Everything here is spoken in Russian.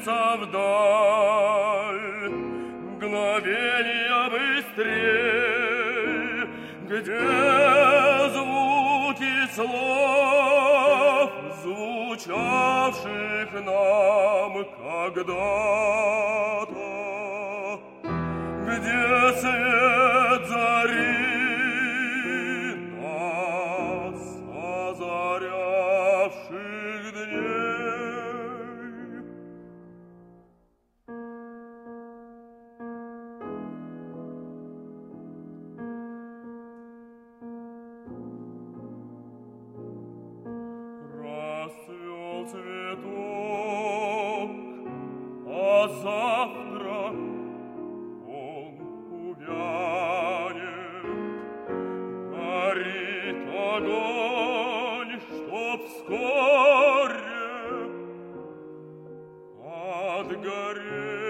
устремится вдаль, мгновенья быстрей, где звуки слов, звучавших нам когда-то, где свет зари нас озарявших дней. Расцвел цветок, а завтра он увянет. Горит огонь, чтоб вскоре отгореть.